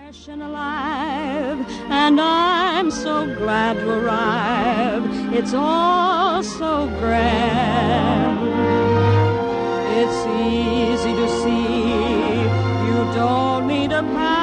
Fresh and alive, and I'm so glad to arrive. It's all so grand. It's easy to see you don't need a pass.